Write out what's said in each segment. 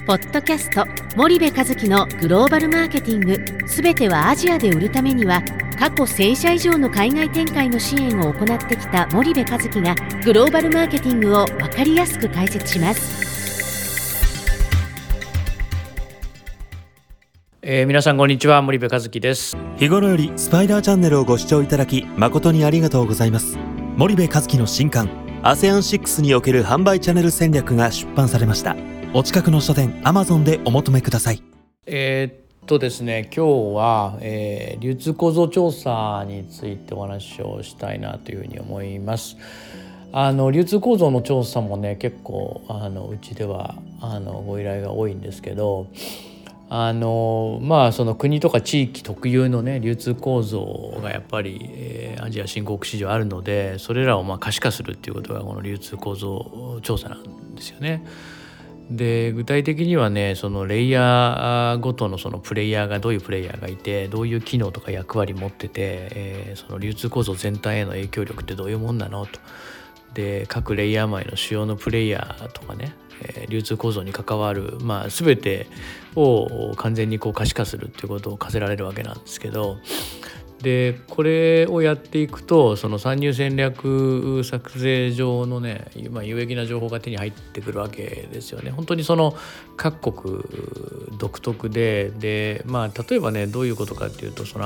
ポッドキャスト森部一樹のグローバルマーケティング、すべてはアジアで売るためには、過去1000社以上の海外展開の支援を行ってきた森部一樹がグローバルマーケティングを分かりやすく解説します。 皆さんこんにちは、森部一樹です。 日頃よりスパイダーチャンネルをご視聴いただき誠にありがとうございます。森部一樹の新刊 ASEAN6 における販売チャンネル戦略が出版されました。お近くの書店 Amazon でお求めください。 ですね、今日は、流通構造調査についてお話をしたいなというふうに思います。流通構造の調査もね、結構うちではご依頼が多いんですけど、その国とか地域特有のね流通構造がやっぱり、アジア新興国市場あるので、それらを可視化するっていうことがこの流通構造調査なんですよね。で、具体的にはね、そのレイヤーごとのそのプレイヤーがどういうプレイヤーがいて、どういう機能とか役割持ってて、その流通構造全体への影響力ってどういうもんなのと。で、各レイヤー内の主要のプレイヤーとかね、流通構造に関わる、全てを完全に可視化するっていうことを課せられるわけなんですけど、でこれをやっていくと、その参入戦略作成上のね、有益な情報が手に入ってくるわけですよね。本当にその各国独特で、例えばね、どういうことかっていうと、その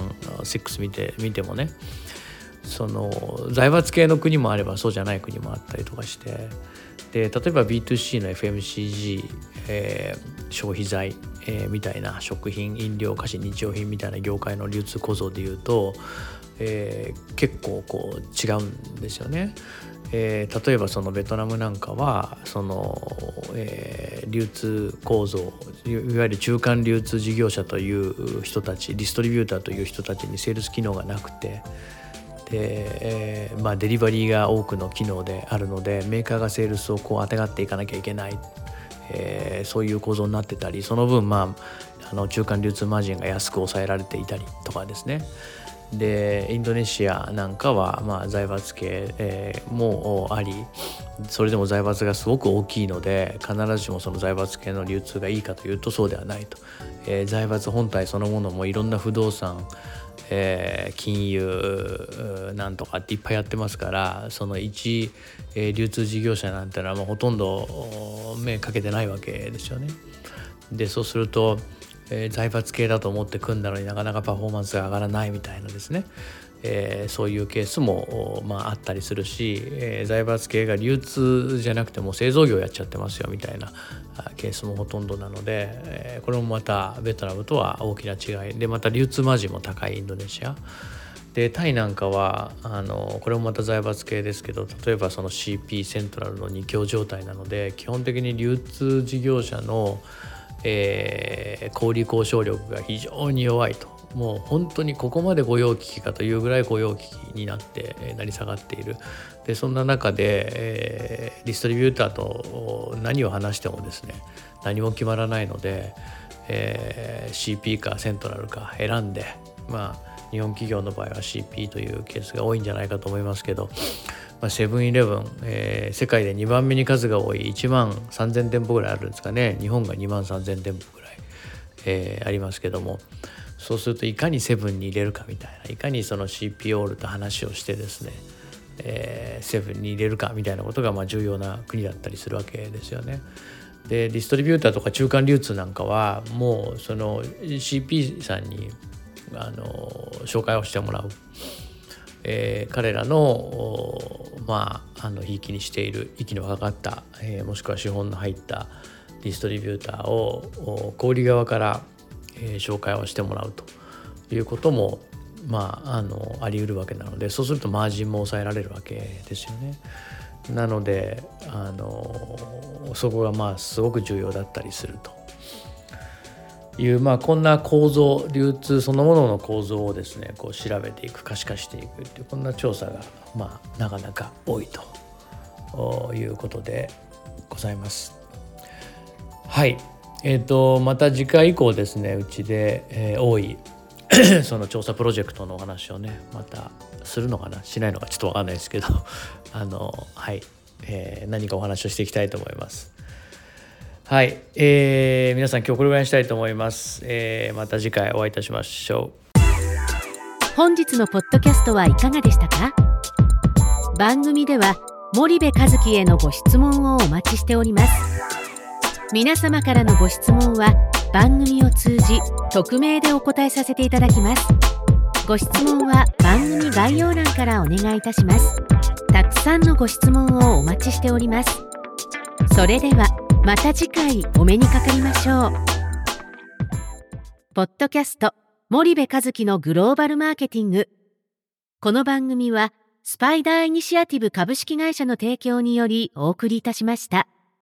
ASEAN6 見てもね、その財閥系の国もあればそうじゃない国もあったりとかして、で例えば B2C の FMCG、消費財、みたいな食品、飲料、菓子、日用品みたいな業界の流通構造でいうと、結構違うんですよね。例えばそのベトナムなんかはその、流通構造、いわゆる中間流通事業者という人たち、ディストリビューターという人たちにセールス機能がなくて、でデリバリーが多くの機能であるので、メーカーがセールスをあてがっていかなきゃいけない、そういう構造になってたり、その分中間流通マージンが安く抑えられていたりとかですね。でインドネシアなんかは財閥系、もあり、それでも財閥がすごく大きいので、必ずしもその財閥系の流通がいいかというとそうではないと。財閥本体そのものもいろんな不動産、金融なんとかっていっぱいやってますから、その一、流通事業者なんてのはもうほとんど目かけてないわけですよね。でそうすると、財閥系だと思って組んだのになかなかパフォーマンスが上がらないみたいなですね、そういうケースもあったりするし、財閥系が流通じゃなくても製造業やっちゃってますよみたいなケースもほとんどなので、これもまたベトナムとは大きな違いで、また流通マージンも高いインドネシアで、タイなんかはこれもまた財閥系ですけど、例えばその CP セントラルの二強状態なので、基本的に流通事業者の小売交渉力が非常に弱いと。もう本当にここまで御用聞きかというぐらい御用聞きになって成り下がっている。でそんな中で、ディストリビューターと何を話してもですね、何も決まらないので、CP かセントラルか選んで、日本企業の場合は CP というケースが多いんじゃないかと思いますけど、セブンイレブン、世界で2番目に数が多い1万3000店舗ぐらいあるんですかね。日本が2万3000店舗ぐらい、ありますけども、そうするといかにセブンに入れるかみたいな、いかにその CP オールと話をしてですね、セブンに入れるかみたいなことが重要な国だったりするわけですよね。でディストリビューターとか中間流通なんかはもうその CP さんに紹介をしてもらう、彼らのひいきにしている息のかかった、もしくは資本の入ったディストリビューターを小売側から、紹介をしてもらうということもあり得るわけなので、そうするとマージンも抑えられるわけですよね。なのでそこがすごく重要だったりするという、こんな構造、流通そのものの構造をですね調べていく、可視化していくっていう、こんな調査がなかなか多いということでございます。はい、また次回以降ですね、うちで、多いその調査プロジェクトのお話をね、またするのかなしないのかちょっと分かんないですけどはい、何かお話をしていきたいと思います。 はい、皆さん今日これぐらいにしたいと思います。また次回お会いいたしましょう。 本日のポッドキャストはいかがでしたか？番組では森部一樹へのご質問をお待ちしております。皆様からのご質問は番組を通じ匿名でお答えさせていただきます。ご質問は番組概要欄からお願いいたします。たくさんのご質問をお待ちしております。それではまた次回お目にかかりましょう。ポッドキャスト森部一樹のグローバルマーケティング。この番組はスパイダーイニシアティブ株式会社の提供によりお送りいたしました。